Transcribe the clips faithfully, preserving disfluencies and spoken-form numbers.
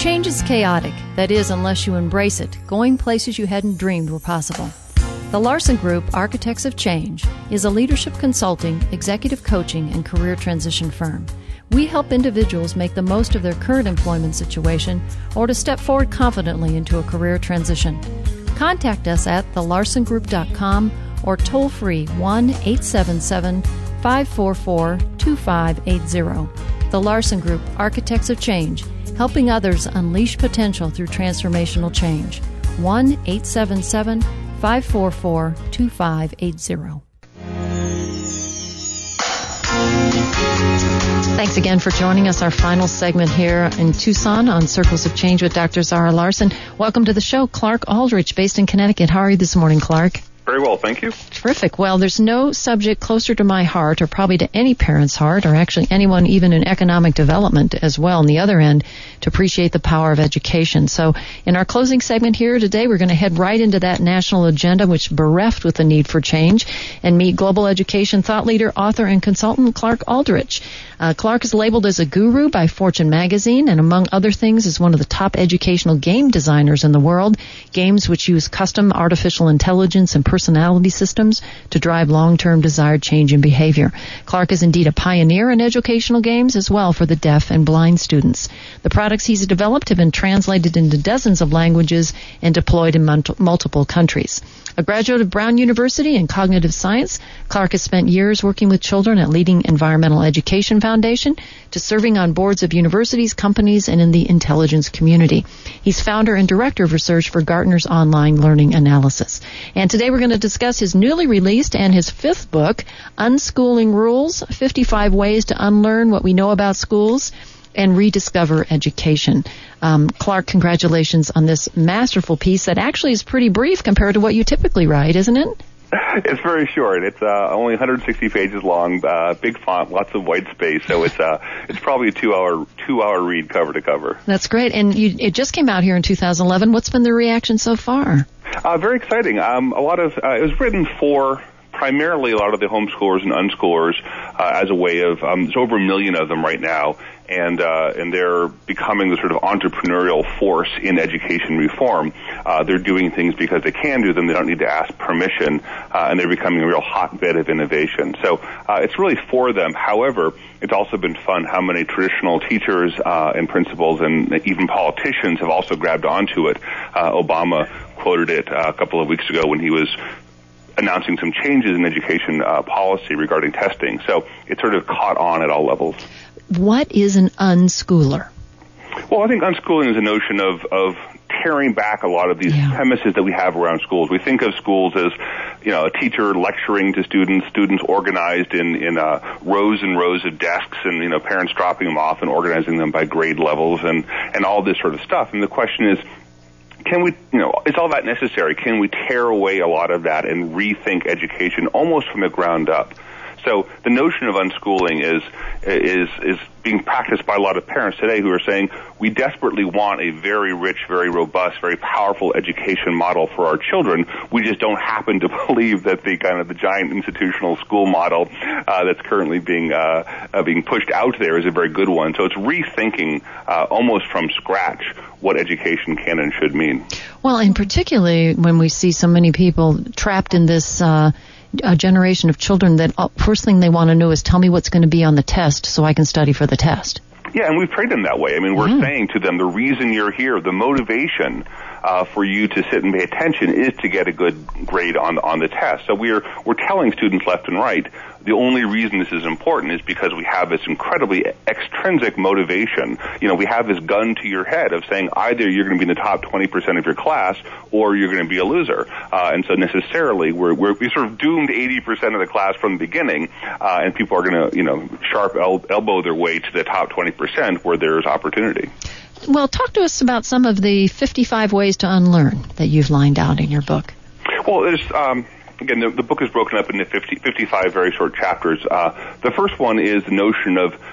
Change is chaotic. That is, unless you embrace it, going places you hadn't dreamed were possible. The Larson Group, Architects of Change, is a leadership consulting, executive coaching, and career transition firm. We help individuals make the most of their current employment situation or to step forward confidently into a career transition. Contact us at the larson group dot com or toll free one eight seven seven, five four four, two five eight zero. The Larson Group, Architects of Change, helping others unleash potential through transformational change. one eight seven seven, five four four, two five eight zero. Thanks again for joining us, our final segment here in Tucson on Circles of Change with Doctor Zara Larsson. Welcome to the show, Clark Aldrich, based in Connecticut. How are you this morning, Clark? Very well, thank you. Terrific. Well, there's no subject closer to my heart, or probably to any parent's heart, or actually anyone even in economic development as well on the other end, to appreciate the power of education. So in our closing segment here today, we're going to head right into that national agenda, which bereft with the need for change, and meet global education thought leader, author, and consultant Clark Aldrich. Uh, Clark is labeled as a guru by Fortune magazine, and among other things is one of the top educational game designers in the world, games which use custom artificial intelligence and personality systems to drive long-term desired change in behavior. Clark is indeed a pioneer in educational games as well for the deaf and blind students. The products he's developed have been translated into dozens of languages and deployed in mul- multiple countries. A graduate of Brown University in cognitive science, Clark has spent years working with children at leading environmental education foundation to serving on boards of universities, companies, and in the intelligence community. He's founder and director of research for Gartner's Online Learning Analysis. And today we're going to discuss his newly released and his fifth book, Unschooling Rules, fifty-five Ways to Unlearn What We Know About Schools and Rediscover Education. Um, Clark, congratulations on this masterful piece that actually is pretty brief compared to what you typically write, isn't it? It's very short. It's uh, only one hundred sixty pages long, uh, big font, lots of white space. So it's uh, it's probably a two-hour two-hour read cover to cover. That's great. And you, it just came out here in two thousand eleven. What's been the reaction so far? Uh, very exciting. Um, a lot of uh, it was written for primarily a lot of the homeschoolers and unschoolers uh, as a way of um, there's over a million of them right now. And uh, and they're becoming the sort of entrepreneurial force in education reform. Uh, they're doing things because they can do them. They don't need to ask permission, uh, and they're becoming a real hotbed of innovation. So uh, it's really for them. However, it's also been fun how many traditional teachers uh, and principals and even politicians have also grabbed onto it. Uh, Obama quoted it uh, a couple of weeks ago when he was announcing some changes in education uh, policy regarding testing. So it sort of caught on at all levels. What is an unschooler? Well, I think unschooling is a notion of, of tearing back a lot of these yeah. premises that we have around schools. We think of schools as, you know, a teacher lecturing to students, students organized in, in uh, rows and rows of desks, and, you know, parents dropping them off and organizing them by grade levels and, and all this sort of stuff. And the question is, can we, you know, is all that necessary? Can we tear away a lot of that and rethink education almost from the ground up? So the notion of unschooling is is is being practiced by a lot of parents today who are saying we desperately want a very rich, very robust, very powerful education model for our children. We just don't happen to believe that the kind of the giant institutional school model uh, that's currently being uh, uh, being pushed out there is a very good one. So it's rethinking uh, almost from scratch what education can and should mean. Well, and particularly when we see so many people trapped in this uh a generation of children that uh, first thing they want to know is tell me what's going to be on the test so I can study for the test. Yeah, and we've trained them that way. I mean, we're yeah. saying to them the reason you're here, the motivation uh, for you to sit and pay attention is to get a good grade on on the test. So we're we're telling students left and right the only reason this is important is because we have this incredibly extrinsic motivation. You know, we have this gun to your head of saying either you're going to be in the top twenty percent of your class or you're going to be a loser. Uh, and so necessarily we're, we're we sort of doomed eighty percent of the class from the beginning, uh, and people are going to, you know, sharp el- elbow their way to the top twenty percent where there's opportunity. Well, talk to us about some of the fifty-five ways to unlearn that you've lined out in your book. Well, there's... Um, Again, the, the book is broken up into fifty, fifty-five very short chapters. Uh, the first one is the notion of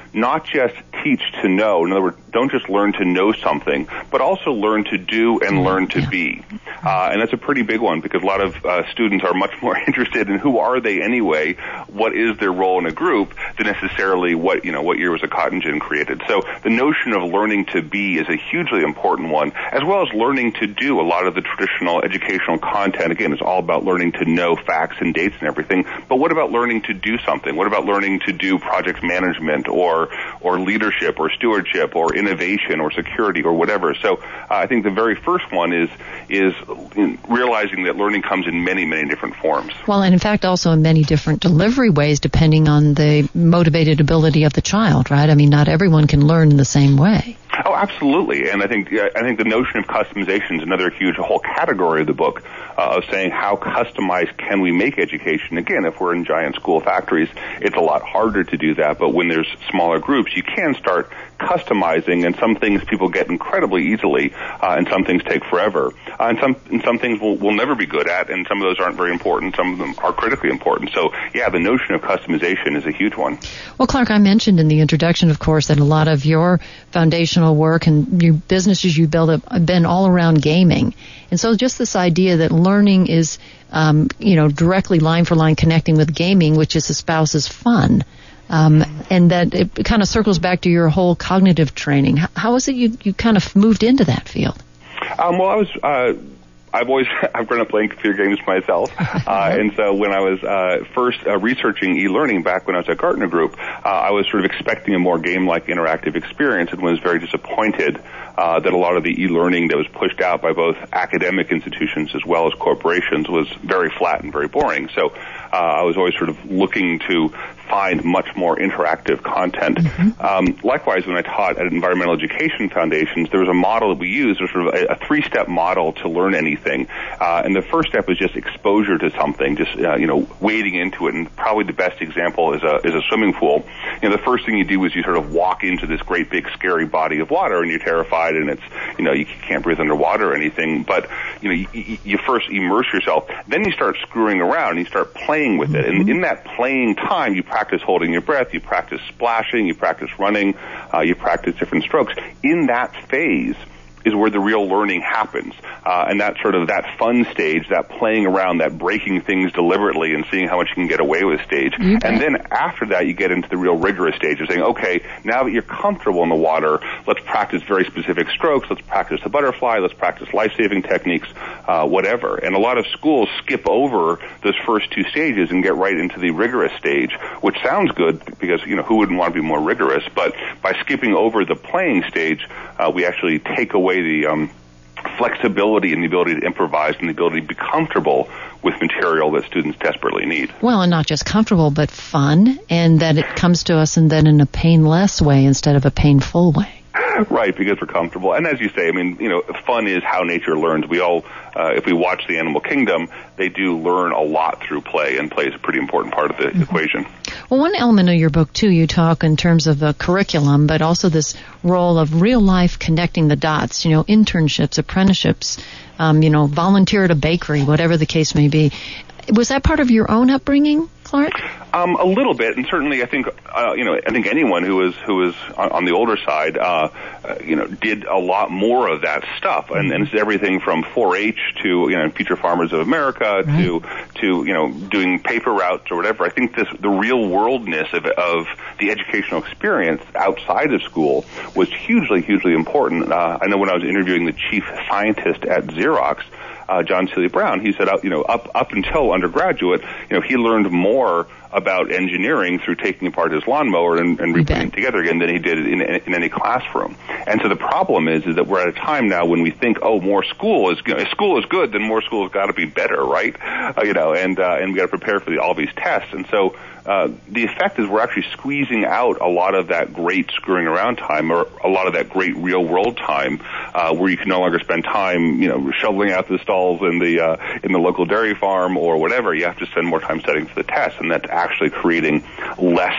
not just teach to know. In other words, don't just learn to know something, but also learn to do and learn to be. Uh, and that's a pretty big one, because a lot of uh, students are much more interested in who are they anyway, what is their role in a group, than necessarily what, you know, what year was a cotton gin created. So the notion of learning to be is a hugely important one, as well as learning to do. A lot of the traditional educational content, again, is all about learning to know facts and dates and everything. But what about learning to do something? What about learning to do project management or or leadership or stewardship or innovation or security or whatever? So uh, I think the very first one is is realizing that learning comes in many, many different forms. Well, and in fact, also in many different delivery ways, depending on the motivated ability of the child, right? I mean, not everyone can learn in the same way. Oh, absolutely. And I think I think the notion of customization is another huge whole category of the book, uh, of saying how customized can we make education. Again, if we're in giant school factories, it's a lot harder to do that. But when there's smaller groups, you can start customizing, and some things people get incredibly easily, uh, and some things take forever. Uh, and some and some things we'll, we'll never be good at, and some of those aren't very important. Some of them are critically important. So, yeah, the notion of customization is a huge one. Well, Clark, I mentioned in the introduction, of course, that a lot of your foundational work and your businesses you build up have been all around gaming. And so just this idea that learning is, um, you know, directly line for line connecting with gaming, which is espouses fun. Um, and that it kind of circles back to your whole cognitive training. How, how is it you, you kind of moved into that field? Um, well, I was, uh, I've always, I've grown up playing computer games myself. Uh, and so when I was, uh, first, uh, researching e-learning back when I was at Gartner Group, uh, I was sort of expecting a more game-like interactive experience and was very disappointed, uh, that a lot of the e-learning that was pushed out by both academic institutions as well as corporations was very flat and very boring. So, uh, I was always sort of looking to find much more interactive content. Mm-hmm. Um, likewise, when I taught at Environmental Education Foundations, there was a model that we used, was sort of a, a three-step model to learn anything. Uh, and the first step was just exposure to something, just uh, you know, wading into it. And probably the best example is a is a swimming pool. You know, the first thing you do is you sort of walk into this great big scary body of water, and you're terrified, and it's, you know, you can't breathe underwater or anything. But you know, you, you first immerse yourself, then you start screwing around, and you start playing with it. Mm-hmm. And in that playing time, you practice holding your breath, you practice splashing, you practice running, uh, you practice different strokes. In that phase is where the real learning happens. Uh, and that sort of, that fun stage, that playing around, that breaking things deliberately and seeing how much you can get away with stage. Okay. And then after that, you get into the real rigorous stage of saying, okay, now that you're comfortable in the water, let's practice very specific strokes, let's practice the butterfly, let's practice life-saving techniques, uh, whatever. And a lot of schools skip over those first two stages and get right into the rigorous stage, which sounds good because, you know, who wouldn't want to be more rigorous? But by skipping over the playing stage, uh, we actually take away the um, flexibility and the ability to improvise and the ability to be comfortable with material that students desperately need. Well, and not just comfortable, but fun, and that it comes to us and then in a painless way instead of a painful way. Right, because we're comfortable. And as you say, I mean, you know, fun is how nature learns. We all, uh, if we watch the Animal Kingdom, they do learn a lot through play, and play is a pretty important part of the mm-hmm. equation. Well, one element of your book, too, you talk in terms of the curriculum, but also this role of real life connecting the dots, you know, internships, apprenticeships, um, you know, volunteer at a bakery, whatever the case may be. Was that part of your own upbringing, Clark? Um, a little bit, and certainly I think uh, you know I think anyone who is who is on, on the older side, uh, uh, you know, did a lot more of that stuff, and, and it's everything from four H to you know Future Farmers of America right. to to you know doing paper routes or whatever. I think this the real worldness of of the educational experience outside of school was hugely hugely important. Uh, I know when I was interviewing the chief scientist at Xerox, Uh, John Seely Brown, he said, uh, you know, up up until undergraduate, you know, he learned more about engineering through taking apart his lawnmower and, and re-putting it together again than he did in, in, in any classroom. And so the problem is, is that we're at a time now when we think, oh, more school is you know, if school is good, then more school has got to be better, right? Uh, you know, and uh, and we got to prepare for the, all these tests. And so uh, the effect is we're actually squeezing out a lot of that great screwing around time, or a lot of that great real world time, uh, where you can no longer spend time, you know, shoveling out the stalls in the uh, in the local dairy farm or whatever. You have to spend more time studying for the test, and that's actually creating less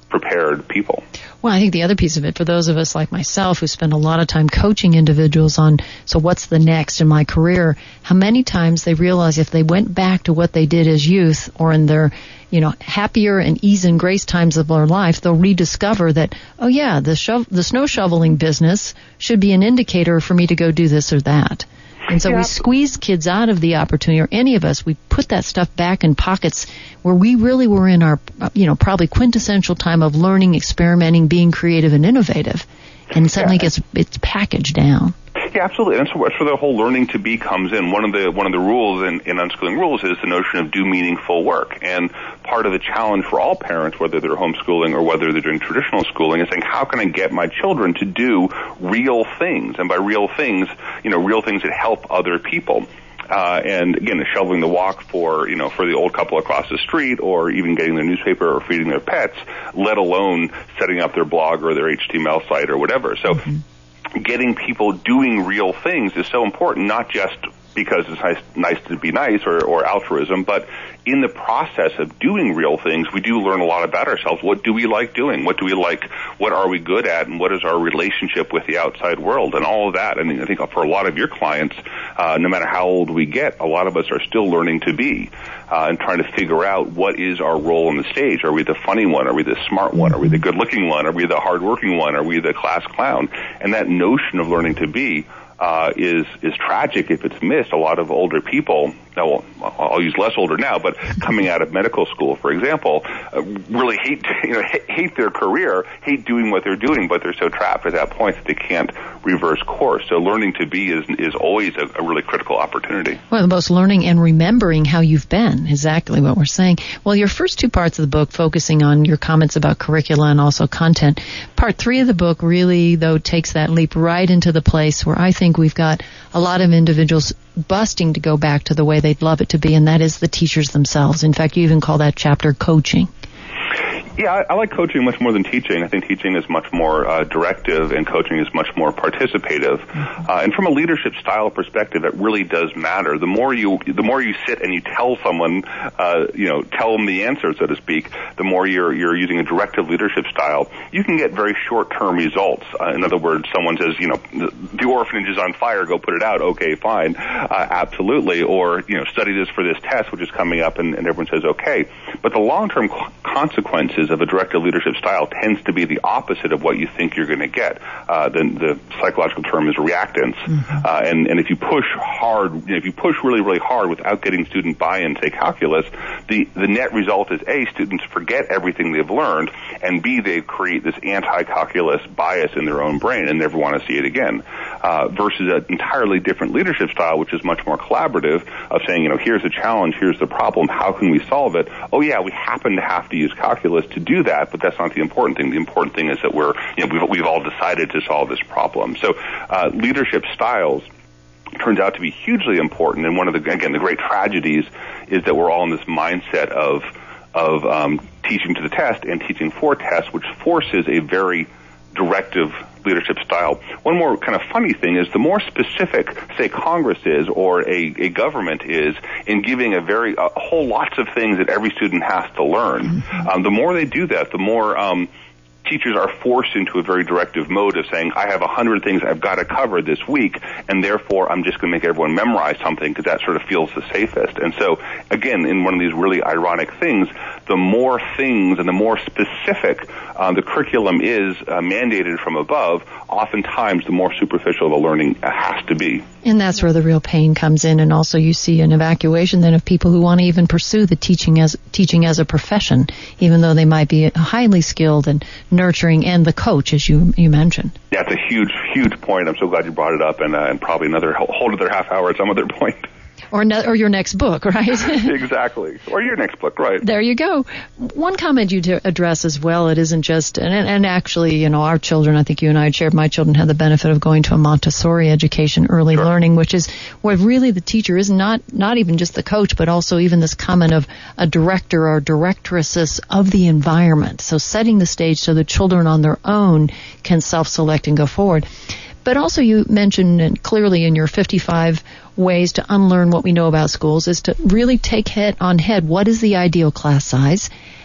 prepared people. Well, I think the other piece of it, for those of us like myself who spend a lot of time coaching individuals on, so what's the next in my career, how many times they realize if they went back to what they did as youth or in their, you know, happier and ease and grace times of their life, they'll rediscover that, oh yeah, the sho- the snow shoveling business should be an indicator for me to go do this or that. And so yeah. we squeeze kids out of the opportunity, or any of us, we put that stuff back in pockets where we really were in our, you know, probably quintessential time of learning, experimenting, being creative and innovative. And suddenly yeah. gets it's packaged down. Yeah, absolutely. And so that's where the whole learning to be comes in. One of the one of the rules in, in unschooling rules is the notion of do meaningful work. And part of the challenge for all parents, whether they're homeschooling or whether they're doing traditional schooling, is saying, how can I get my children to do real things? And by real things, you know, real things that help other people. Uh, and again, shoveling the walk for, you know, for the old couple across the street, or even getting their newspaper or feeding their pets, let alone setting up their blog or their H T M L site or whatever. So. Mm-hmm. Getting people doing real things is so important, not just because it's nice, nice to be nice or, or altruism, but in the process of doing real things, we do learn a lot about ourselves. What do we like doing? What do we like? What are we good at? And what is our relationship with the outside world? And all of that. I mean, I think for a lot of your clients, uh, no matter how old we get, a lot of us are still learning to be uh, and trying to figure out what is our role on the stage. Are we the funny one? Are we the smart one? Are we the good-looking one? Are we the hardworking one? Are we the class clown? And that notion of learning to be Uh, is is tragic if it's missed. A lot of older people, well, I'll use less older now, but coming out of medical school, for example, uh, really hate you know hate their career, hate doing what they're doing, but they're so trapped at that point that they can't reverse course. So learning to be is is always a, a really critical opportunity. Well, the most learning and remembering how you've been, exactly what we're saying. Well, your first two parts of the book focusing on your comments about curricula and also content. Part three of the book really, though, takes that leap right into the place where I think we've got a lot of individuals busting to go back to the way they'd love it to be, and that is the teachers themselves. In fact, you even call that chapter coaching. Yeah, I, I like coaching much more than teaching. I think teaching is much more uh, directive, and coaching is much more participative. Mm-hmm. Uh, and from a leadership style perspective, it really does matter. The more you, the more you sit and you tell someone, uh, you know, tell them the answer, so to speak, the more you're you're using a directive leadership style. You can get very short-term results. Uh, in other words, someone says, you know, the orphanage is on fire, go put it out. Okay, fine, uh, absolutely. Or you know, study this for this test, which is coming up, and, and everyone says okay. But the long-term consequences of a directive leadership style tends to be the opposite of what you think you're going to get. Uh, the, the psychological term is reactance. Mm-hmm. Uh, and, and if you push hard, you know, if you push really, really hard without getting student buy-in, say calculus, the, the net result is A, students forget everything they've learned, and B, they create this anti-calculus bias in their own brain and never want to see it again. Uh, versus an entirely different leadership style, which is much more collaborative, of saying, you know, here's the challenge, here's the problem, how can we solve it? Oh yeah, we happen to have to use calculus to do that, but that's not the important thing. The important thing is that we're, you know, we've, we've all decided to solve this problem. So, uh, leadership styles turns out to be hugely important. And one of the, again, the great tragedies is that we're all in this mindset of, of, um, teaching to the test and teaching for tests, which forces a very directive leadership style. One more kind of funny thing is the more specific, say, Congress is or a, a government is in giving a very a whole lots of things that every student has to learn, mm-hmm. um, the more they do that, the more um, teachers are forced into a very directive mode of saying, I have a hundred things I've got to cover this week, and therefore I'm just going to make everyone memorize something because that sort of feels the safest. And so, again, in one of these really ironic things, the more things and the more specific um, the curriculum is uh, mandated from above, oftentimes the more superficial the learning has to be. And that's where the real pain comes in. And also you see an evacuation then of people who want to even pursue the teaching as teaching as a profession, even though they might be highly skilled and nurturing and the coach, as you you mentioned. Yeah, it's a huge, huge point. I'm so glad you brought it up, and, uh, and probably another whole other half hour at some other point. Or no, or your next book, right? Exactly. Or your next book, right. There you go. One comment you to address as well, it isn't just, and, and actually, you know, our children, I think you and I had shared, my children had the benefit of going to a Montessori education, early sure. learning, which is where really the teacher is not, not even just the coach, but also even this comment of a director or directresses of the environment. So setting the stage so the children on their own can self-select and go forward. But also you mentioned clearly in your fifty-five ways to unlearn what we know about schools is to really take head on head what is the ideal class size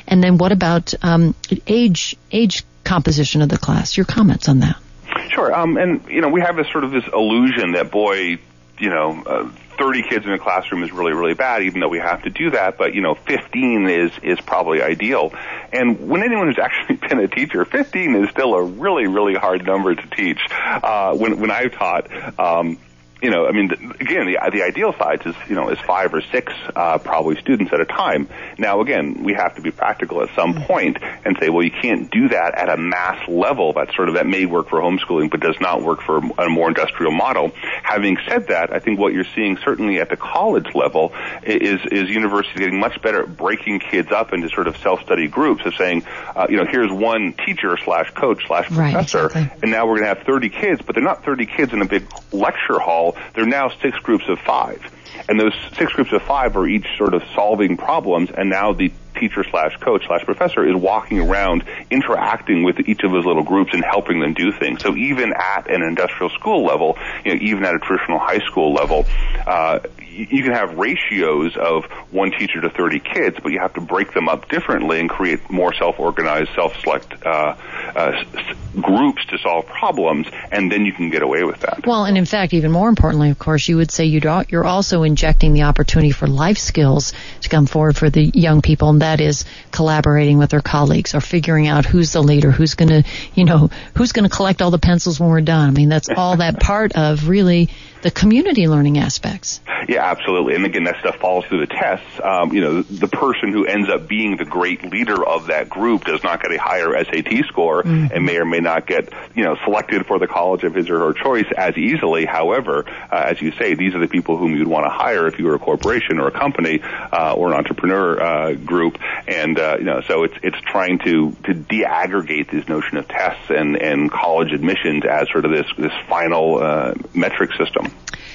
And then what about um, age age composition of the class? Your comments on that? Sure. Um, and, you know, we have this sort of this illusion that, boy, you know, uh, thirty kids in a classroom is really, really bad, even though we have to do that. But, you know, fifteen is, is probably ideal. And when anyone who's actually been a teacher, fifteen is still a really, really hard number to teach. Uh, when, when I've taught, um, you know, I mean, the, again, the, the ideal size is, you know, is five or six, uh, probably students at a time. Now, again, we have to be practical at some point and say, well, you can't do that at a mass level. That's sort of, that may work for homeschooling, but does not work for a more industrial model. Having said that, I think what you're seeing certainly at the college level is, is universities getting much better at breaking kids up into sort of self-study groups of saying, uh, you know, here's one teacher slash coach slash professor, right, exactly. And now we're going to have thirty kids, but they're not thirty kids in a big lecture hall. They're now six groups of five. And those six groups of five are each sort of solving problems, and now the teacher slash coach slash professor is walking around interacting with each of those little groups and helping them do things. So even at an industrial school level, you know, even at a traditional high school level, uh, you can have ratios of one teacher to thirty kids, but you have to break them up differently and create more self-organized, self-select uh, uh, groups to solve problems, and then you can get away with that. Well, and in fact, even more importantly, of course, you would say you'd, you're also injecting the opportunity for life skills to come forward for the young people, and that is collaborating with their colleagues or figuring out who's the leader, who's going to, you know, who's going to collect all the pencils when we're done. I mean, that's all that part of really the community learning aspects. Yeah, absolutely. And again, that stuff falls through the tests. Um, you know, the person who ends up being the great leader of that group does not get a higher S A T score mm-hmm. and may or may not get, you know, selected for the college of his or her choice as easily. However, uh, as you say, these are the people whom you'd want to hire if you were a corporation or a company uh, or an entrepreneur uh, group. And, uh, you know, so it's it's trying to, to de-aggregate this notion of tests and, and college admissions as sort of this, this final uh, metric system.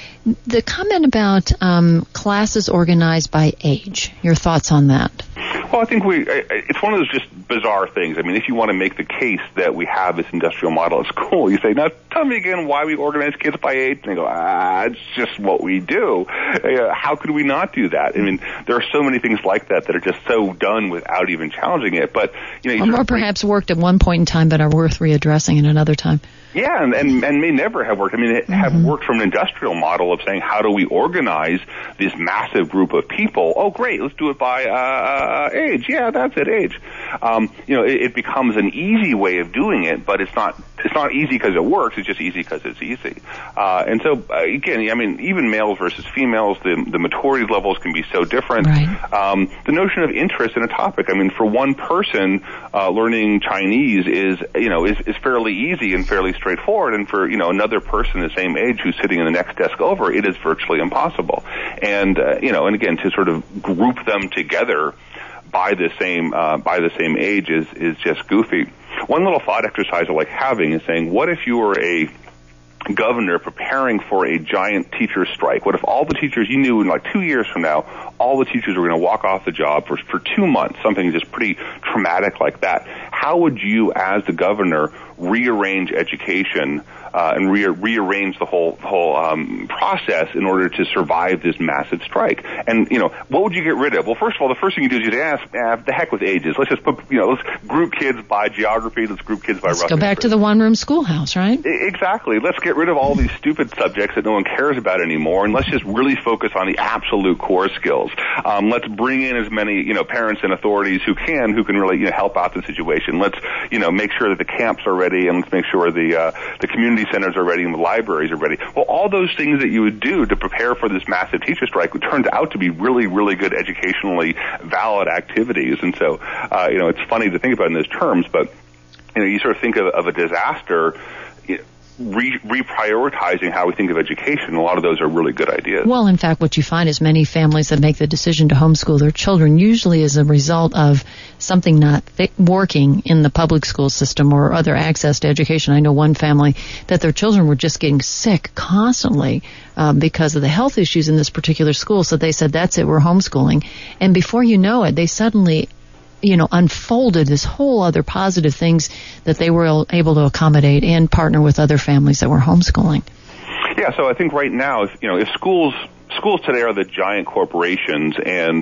The comment about um, classes organized by age, your thoughts on that? Well, I think we, it's one of those just bizarre things. I mean, if you want to make the case that we have this industrial model at school, you say, now tell me again why we organize kids by age. And they go, ah, it's just what we do. Uh, how could we not do that? I mean, there are so many things like that that are just so done without even challenging it. But, you know, you or, or perhaps worked at one point in time but are worth readdressing at another time. Yeah, and, and, and may never have worked. I mean, it mm-hmm. have worked from an industrial model of saying, how do we organize this massive group of people? Oh, great, let's do it by uh, age. Yeah, that's it, age. Um, you know, it, it becomes an easy way of doing it, but it's not it's not easy because it works. It's just easy because it's easy. Uh, and so, uh, again, I mean, even males versus females, the, the maturity levels can be so different. Right. Um, the notion of interest in a topic. I mean, for one person, uh, learning Chinese is, you know, is, is fairly easy and fairly straightforward. And for, you know, another person the same age who's sitting in the next desk over, it is virtually impossible. And, uh, you know, and again, to sort of group them together by the same, uh, by the same age is, is just goofy. One little thought exercise I like having is saying, what if you were a governor preparing for a giant teacher strike? What if all the teachers you knew in like two years from now, all the teachers were going to walk off the job for, for two months, something just pretty traumatic like that? How would you, as the governor, rearrange education uh, and re- rearrange the whole whole um, process in order to survive this massive strike? And, you know, what would you get rid of? Well, first of all, the first thing you do is you say, ah, ah, the heck with ages. Let's just put, you know, let's group kids by geography. Let's group kids by let's rough go back interest. to the one-room schoolhouse, right? Exactly. Let's get rid of all these stupid subjects that no one cares about anymore, and let's just really focus on the absolute core skills. Um, let's bring in as many, you know, parents and authorities who can, who can really, you know, help out the situation. Let's, you know, make sure that the camps are ready, and let's make sure the uh, the community centers are ready and the libraries are ready. Well, all those things that you would do to prepare for this massive teacher strike turned out to be really, really good educationally valid activities. And so, uh, you know, it's funny to think about in those terms, but, you know, you sort of think of, of a disaster, you know, Re- reprioritizing how we think of education. A lot of those are really good ideas. Well, in fact, what you find is many families that make the decision to homeschool their children usually is a result of something not th- working in the public school system or other access to education. I know one family that their children were just getting sick constantly um, because of the health issues in this particular school. So they said, that's it, we're homeschooling. And before you know it, they suddenly you know, unfolded this whole other positive things that they were able to accommodate and partner with other families that were homeschooling. Yeah, so I think right now, if, you know, if schools schools today are the giant corporations, and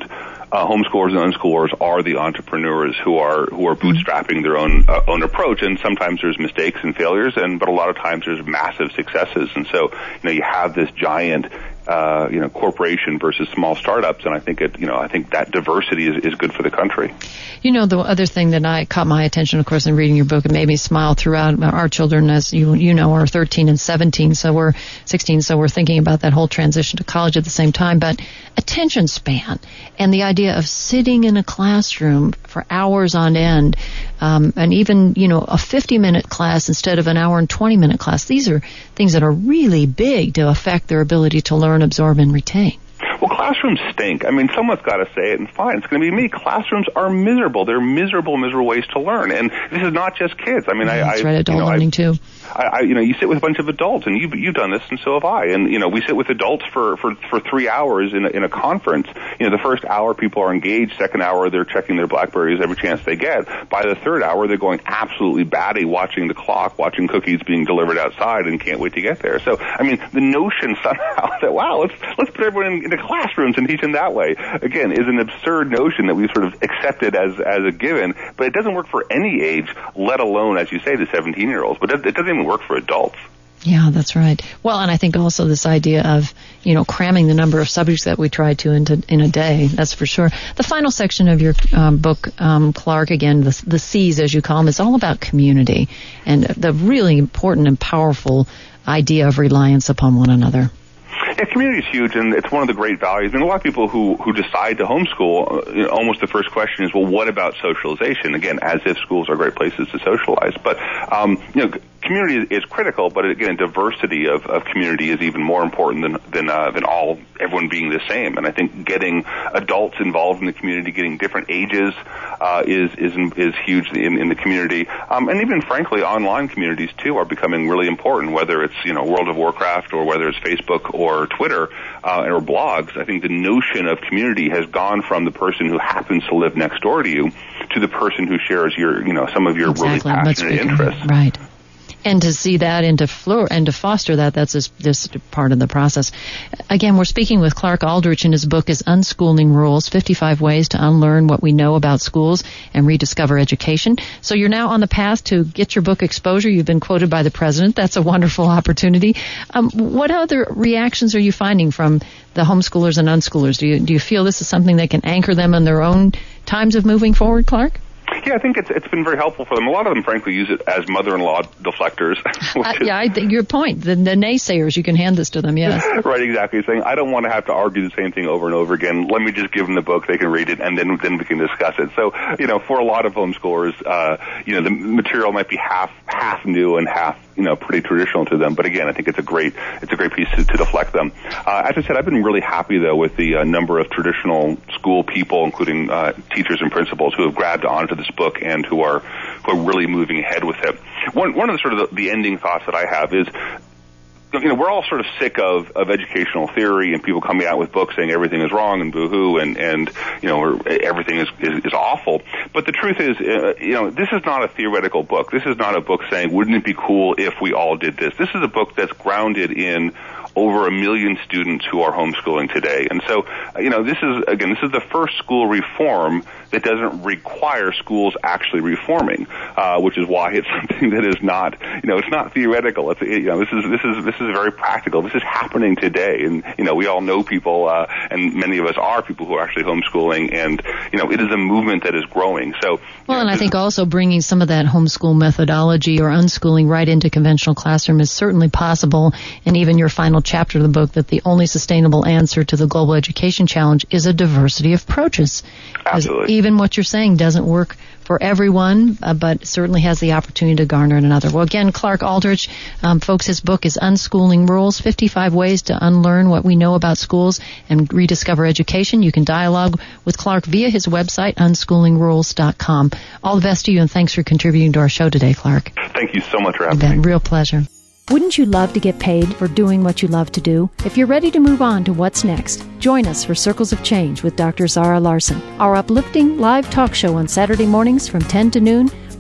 uh, homeschoolers and unschoolers are the entrepreneurs who are who are bootstrapping their own uh, own approach. And sometimes there's mistakes and failures, and but a lot of times there's massive successes. And so, you know, you have this giant Uh, you know, corporation versus small startups, and I think it, you know, I think that diversity is, is good for the country. You know, the other thing that I caught my attention, of course, in reading your book, it made me smile throughout. Our children, as you you know, are thirteen and seventeen, so we're sixteen, so we're thinking about that whole transition to college at the same time. But attention span and the idea of sitting in a classroom for hours on end, um, and even, you know, a fifty-minute class instead of an hour and twenty-minute class. These are things that are really big to affect their ability to learn, absorb, and retain. Well, classrooms stink. I mean, someone's got to say it, and fine, it's going to be me. Classrooms are miserable. They're miserable, miserable ways to learn. And this is not just kids. I mean, yeah, I... That's I, right, adult you know, learning, I, too. I, I, you know, you sit with a bunch of adults, and you've, you've done this, and so have I. And, you know, we sit with adults for, for, for three hours in a, in a conference. You know, the first hour, people are engaged. Second hour, they're checking their BlackBerries every chance they get. By the third hour, they're going absolutely batty, watching the clock, watching cookies being delivered outside, and can't wait to get there. So, I mean, the notion somehow that, wow, let's, let's put everyone in, into classrooms and teach them that way, again, is an absurd notion that we've sort of accepted as, as a given, but it doesn't work for any age, let alone, as you say, the seventeen-year-olds. But it, it doesn't even work for adults. Yeah, that's right. Well, and I think also this idea of, you know, cramming the number of subjects that we try to into in a day, that's for sure. The final section of your um, book, um, Clark, again, the, the C's, as you call them, is all about community and the really important and powerful idea of reliance upon one another. Yeah, community is huge, and it's one of the great values. And a lot of people who, who decide to homeschool, uh, you know, almost the first question is, well, what about socialization? Again, as if schools are great places to socialize. But, um, you know, community is, is critical, but again, diversity of, of community is even more important than than, uh, than all everyone being the same. And I think getting adults involved in the community, getting different ages, uh, is is is huge in, in the community. Um, and even frankly, online communities too are becoming really important. Whether it's, you know, World of Warcraft or whether it's Facebook or Twitter uh, or blogs, I think the notion of community has gone from the person who happens to live next door to you to the person who shares your, you know, some of your exactly. really passionate interests. Right. And to see that and to floor and to foster that, that's this, this part of the process. Again, we're speaking with Clark Aldrich, and his book is Unschooling Rules, fifty-five Ways to Unlearn What We Know About Schools and Rediscover Education. So you're now on the path to get your book exposure. You've been quoted by the president. That's a wonderful opportunity. Um, what other reactions are you finding from the homeschoolers and unschoolers? Do you, do you feel this is something that can anchor them in their own times of moving forward, Clark? Yeah, I think it's it's been very helpful for them. A lot of them, frankly, use it as mother-in-law deflectors. uh, yeah, I think your point. The, the naysayers, you can hand this to them, yes. Right, exactly. Saying, I don't want to have to argue the same thing over and over again. Let me just give them the book. They can read it, and then then we can discuss it. So, you know, for a lot of homeschoolers, uh, you know, the material might be half half new and half, you know, pretty traditional to them. But again, I think it's a great it's a great piece to, to deflect them. Uh, as I said, I've been really happy, though, with the uh, number of traditional school people, including uh, teachers and principals, who have grabbed onto this book and who are who are really moving ahead with it. One one of the sort of the, the ending thoughts that I have is, you know, we're all sort of sick of, of educational theory and people coming out with books saying everything is wrong and boo-hoo and, and you know, or everything is, is, is awful. But the truth is, uh, you know, this is not a theoretical book. This is not a book saying, wouldn't it be cool if we all did this? This is a book that's grounded in over a million students who are homeschooling today. And so, you know, this is, again, this is the first school reform that doesn't require schools actually reforming, uh, which is why it's something that is not, you know, it's not theoretical. It's, you know, this is, this is, this is very practical. This is happening today. And, you know, we all know people, uh, and many of us are people who are actually homeschooling, and, you know, it is a movement that is growing. So, well, you know, and I think also bringing some of that homeschool methodology or unschooling right into conventional classroom is certainly possible. And even your final chapter of the book, that the only sustainable answer to the global education challenge is a diversity of approaches. Absolutely. Even what you're saying doesn't work for everyone, uh, but certainly has the opportunity to garner another. Well, again, Clark Aldrich, um, folks, his book is Unschooling Rules, fifty-five Ways to Unlearn What We Know About Schools and Rediscover Education. You can dialogue with Clark via his website, unschooling rules dot com. All the best to you, and thanks for contributing to our show today, Clark. Thank you so much for having You've been me. Real pleasure. Wouldn't you love to get paid for doing what you love to do? If you're ready to move on to what's next, join us for Circles of Change with Doctor Zara Larson, our uplifting live talk show on Saturday mornings from ten to noon,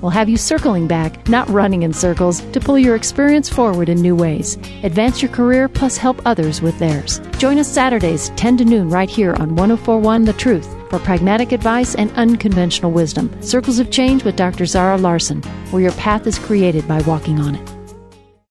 will have you circling back, not running in circles, to pull your experience forward in new ways. Advance your career plus help others with theirs. Join us Saturdays, ten to noon, right here on one oh four point one The Truth for pragmatic advice and unconventional wisdom. Circles of Change with Doctor Zara Larson, where your path is created by walking on it.